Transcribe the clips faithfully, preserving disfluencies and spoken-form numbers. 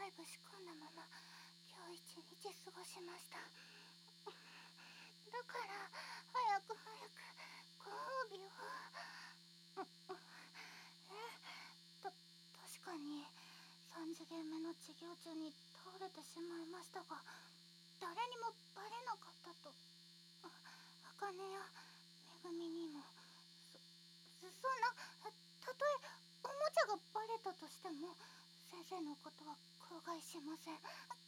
イブ仕込んだまま今日一日過ごしました。だから早く早くご褒美を。えた確かにさん次元目の授業中に倒れてしまいましたが、誰にもバレなかったと。あかねやめぐみにもそそんな、たとえおもちゃがバレたとしても先生のことは口外しません。バ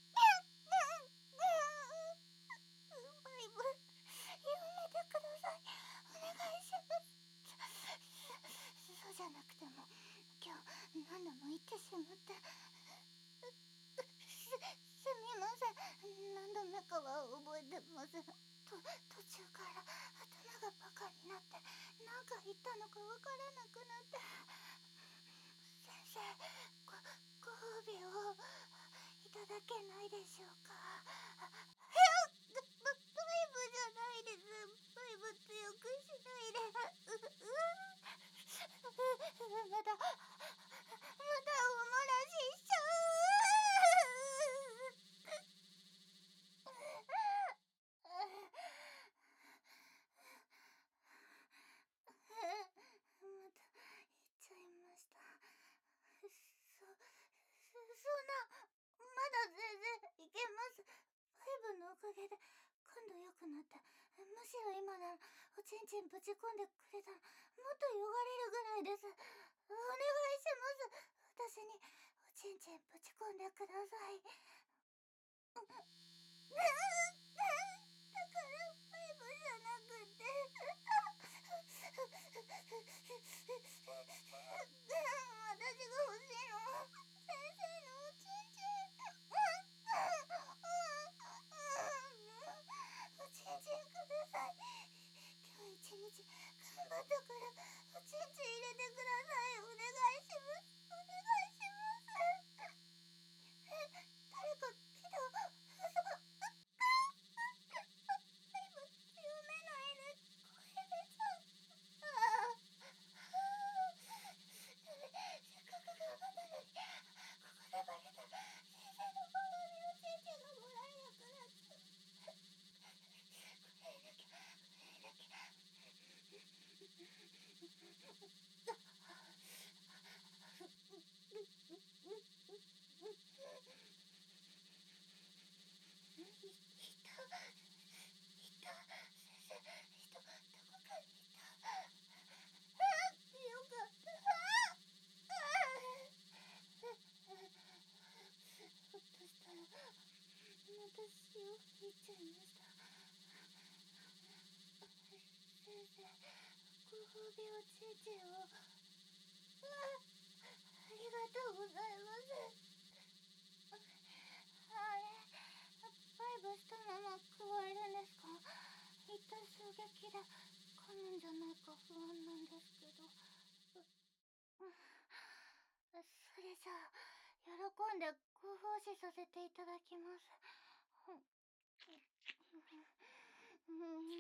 イブ、やめてください、お願いします。そうじゃなくても今日何度も言ってしまってす、すみません。何度目かは覚えてません。と途中から頭がバカになって何か言ったのかわからなくなって。先生、ご、ご褒美をいただけないでしょうか。えっ、バ、バイブじゃないです。バイブ強くしないで。う、うまだ、まだおもらししちゃう。また言っちゃいました。そ、そ、そんな、まだ全然いけます。バイブのおかげで感度良くなって、むしろ今ならおちんちんぶち込んでくれたらもっとよがれるぐらいです。お願いします。私におちんちんぶち込んでください。だからバイブじゃなくて私が欲しいのは先生のおちんちん。おちんちんください。今日一日頑張ったからおちんちん入れてください。お願いします。お願いします。え、誰か来た。嘘。バイブ強めないで。声出ちゃう。ああ、せっかく頑張ったのにここでバレたら先生のご褒美のチンチンがもらえなくなっちゃう。これ入れなきゃ、これ入れなきゃ。い、いた、いた、先生、人、どこかにいた。あ、よかった。ああ、ひょっとしたらまた潮吹いちゃいました。先生、ご褒美おちんちんを。あ、ありがとうございます。あれ、バイブしたまま加えるんですか？一体衝撃で噛むんじゃないか不安なんですけど。それじゃあ喜んでご奉仕させていただきます。うん、うん、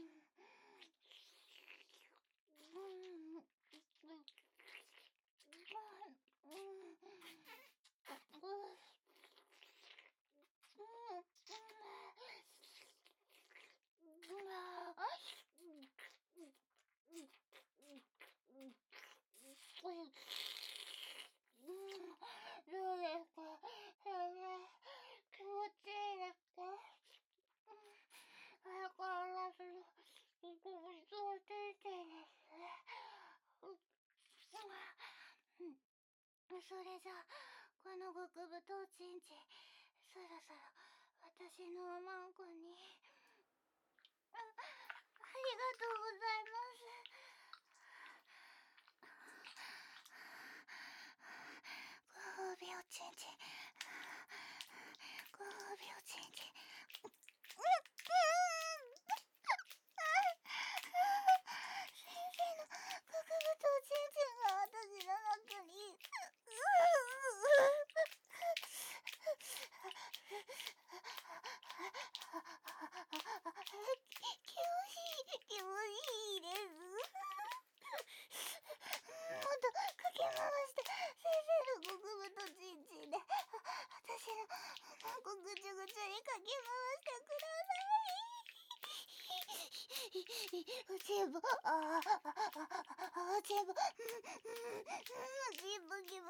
どうですか先生、気持ちいいですか？相変わらずのご無事をていていです。それじゃあこの極太おちんちんそろそろ私のおまんこに。あ、ありがとうございます。ご褒美おちんちん、ご褒美おちんちん。うん、うん、先生の極太おちんちんが私の中に。気持ちいい、気持ちいいです。もっとかき回して先生の極太ちんちんで緒にかき回してください。全部、ああ、ああ、全部、全部気持ちいい。